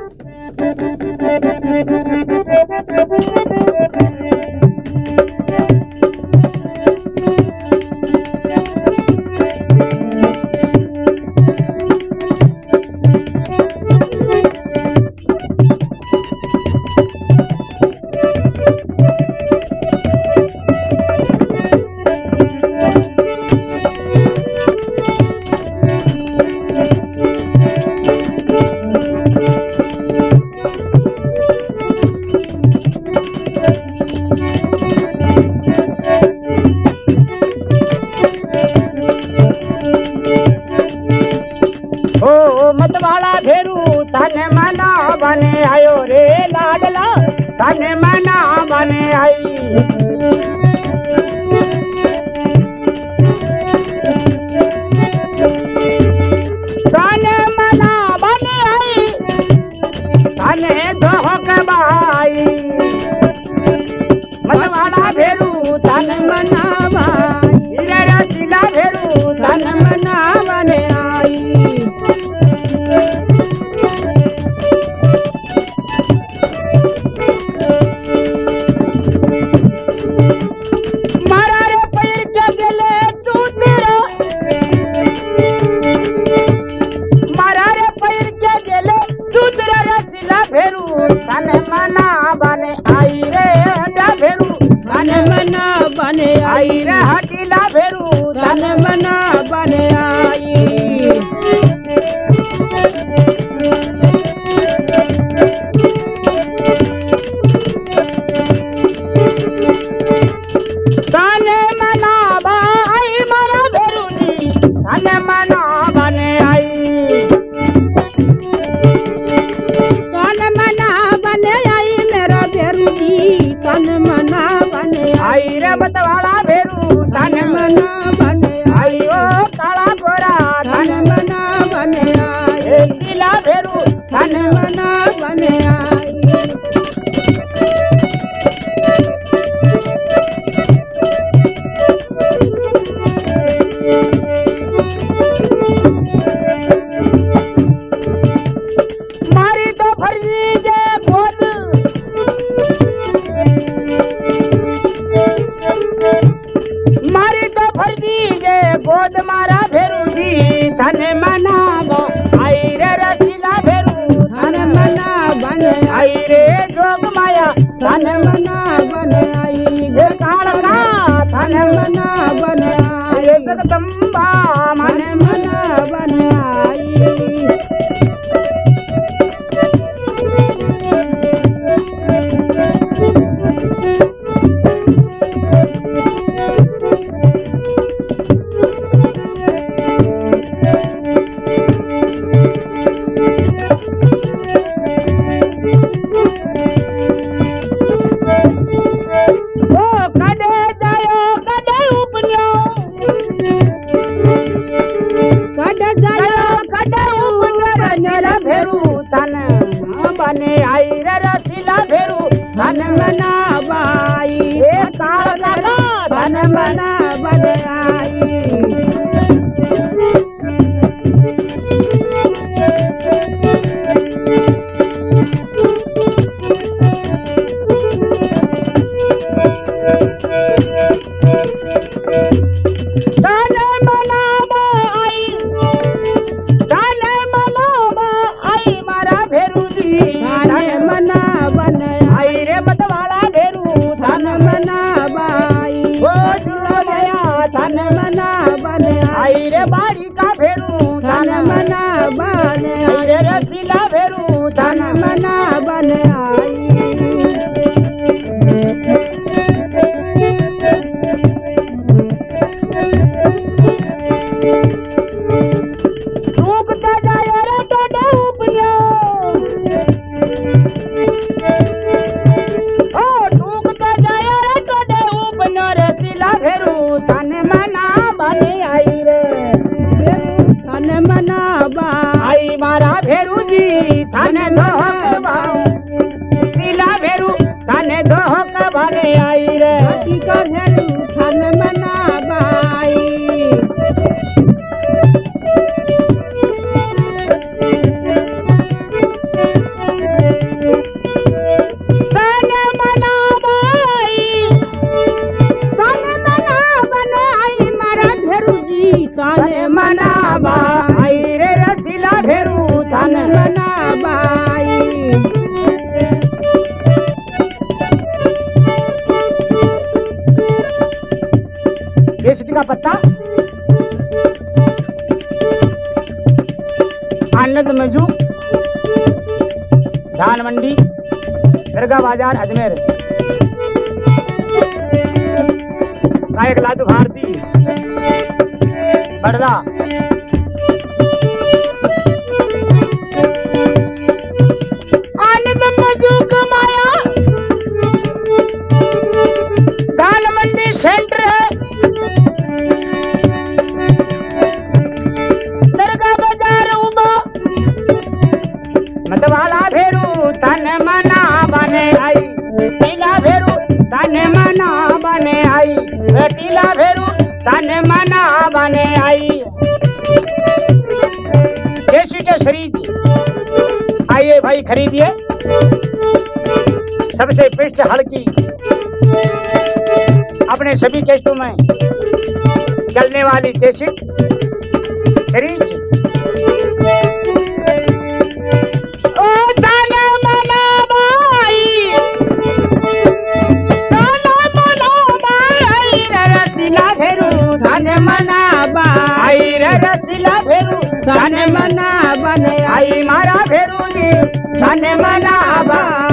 मतवाला भेरू तने मना बने आयो रे लाडला तने मना बने आई तने मना बने आई तने दोहक बाई मतवाला भेरू तने मना बाई रे रसीला भेरू तने मना बने आई तने मना बने आई रे हटा भेरू तने मना बने आई रे हटीला भेरू तने मना बने आई तने मना बाई मारा भेरू जी तने मना बने आई तन मना बने आई रे मतवाला भेरू तन मना बने आई ओ काला गोरा तन मना बने आई नीला भेरू तन मना बने आई मारी तो फरी जे बोल मारी तो फर्जी जे गोद मारा भेरू जी तने मना आई रे रसीला भेरू तने मना बने आई रे जोग माया तने मना बने आई जे कालका तने मना बने आई जगदम्बा मने मना बने आई बने आई रे रसीला भेरू तन मना बाई ए काला तन मना बने आई आई रे बाड़ी का भेरू तन मना बने आई रे रसीला भेरू तन मना बने आई रूप का जाए रे तो डूबियो ओ रूप का जाए रे तो डूबियो रसीला भेरू तन मना बने आई तन मना आई मारा भेरू जी तने दोहक नीला भेरू तने दोहक भले आई रे का भेरू तन मना बाई मजूक धान मंडी दरगाह बाजार अजमेर गायक लादू भारती बड़दा आनंद मजूक माया धान मंडी सेंटर है दरगाह बाजार उबा मतवाला भेरू तन मना बने आई टीला भेरू तन मना बने आई टीला भेरू तन मना बने आई देसी के शरीर आइए भाई खरीदिए सबसे बेस्ट हल्की अपने सभी केस्टों में चलने वाली देसी शरीर धन मना बने आई मारा भेरू जी धन मना